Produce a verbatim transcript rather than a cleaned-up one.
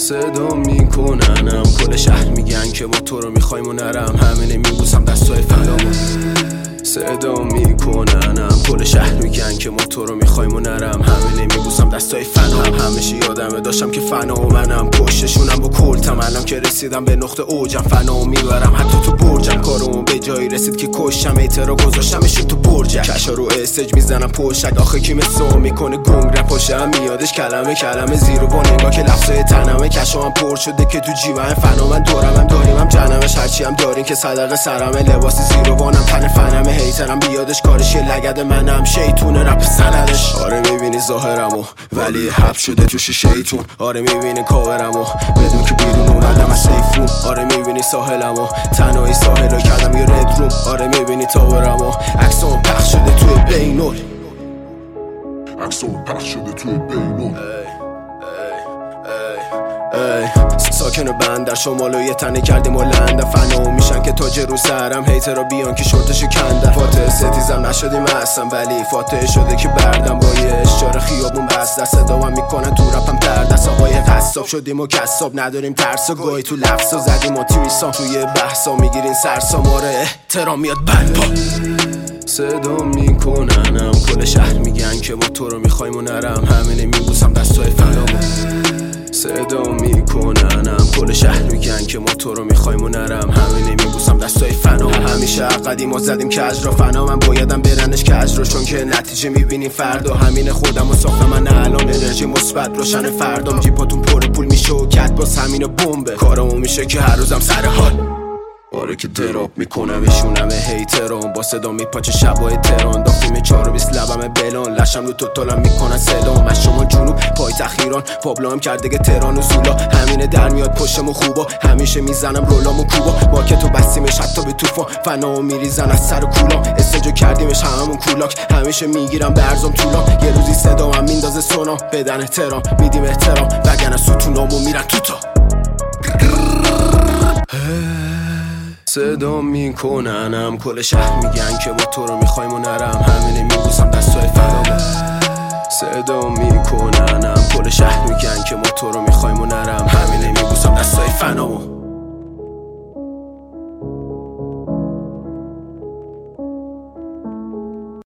صدا میکننم کل شهر میگن که ما تو رو میخوایم و نرم، همینه میبوسم دستای فنامو. صدا میکننم کل شهر میگن که ما تو رو میخوایم و نرم، همینه میبوسم دستای فنام. همیشه یادمه داشتم که فنا و منم پشتشونم با کلتم، الان که رسیدم به نقطه اوجم فنا و میبرم حتی تو برجم. کارمون به جایی رسید که کشم ایترا گذاشتمشون تو برجم. کشا رو استیج میزنم پشت آخه کی مثل میکنه گنگ رپاشم، میادش کلمه کلمه زیرو با نگاه که لفظای تنمه. کشا هم پر شده که تو جیبم فنا من دورم هم داریم هم جنمش، هرچی هم دارین که صدقه سرمه. لباس زیرو وانم تن فنمه، هیترم بیادش کارش یه لگد منم شیطون رپ سندش. آره میبینی ظاهرمو ولی حب شده توش شیطون، آره میبینی کاورمو بدون که بیرون اومدم از سیفون. آره میبینی ساحلمو تنهایی ساحل رو کردم یه رد روم، آره میبینی تاورمو عکسام پخش شده توی بینول، عکسام پخش شده توی بینول. ساکن بند در شمال و یه تنه کردیم و لنده، فنا میشن که تاج رو سرم، هیترا بیان که شورتشو کنده. فاتح ستیزم نشدیم اصلا ولی فاتح شده که بردم با یه اشاره خیابون بسته. صداوم میکنن تو رپم در دست آقای قصاب شدیم و کساب، نداریم ترس و گاهی تو لفظا زدیم و تویسام توی بحثا میگیرین سرسام. آره احترام میاد بلپا. صدا میکننم کل شهر میگن که ما تو رو میخوایم و نرم، همینه میبوسم دستای فنامو. صدا میکننم کل شهر میگن که ما تو رو میخوایم و نرم، همینه میبوسم دستای فنا. همیشه عقدی ما زدیم که اجرا فنا، من بایدم برنش که اجرا چون که نتیجه میبینیم فردا. همینه خودم و ساختم من الان، انرژی مثبت روشن فردام، جیباتون پر پول میشه و کت باز همینه بمبه. کارمون میشه که هر روزم سر حال، آره که دراپ میکنم اشونمه هیتران، با صدا میپاچه شبای تهران. داختیم چار و بیست لبم بلان، لشم رو توتالم میکنن صدام. از شما جنوب پای تخیران پابلو هم کرده که تهران و سولا، همینه در میاد پشتم و خوبا. همیشه میزنم رولام و کوبا، مارکتو بستیمش حتی به توفان، فنا و میریزن از سر و کولام. استجو کردیمش هممون کولاک، همیشه میگیرم به ارزام طولا. یه روزی صدا هم میندازه سونا، بدن احترام میدیم احترام، وگرنه ستونامو میرن توتا. صدا میکننم کل شهر میگن که ما تو رو میخوایم و نرم، همینه میبوسم دستای فنامو. صدا میکننم کل شهر میگن که ما تو رو میخوایم و نرم، همینه میبوسم دستای فنامو.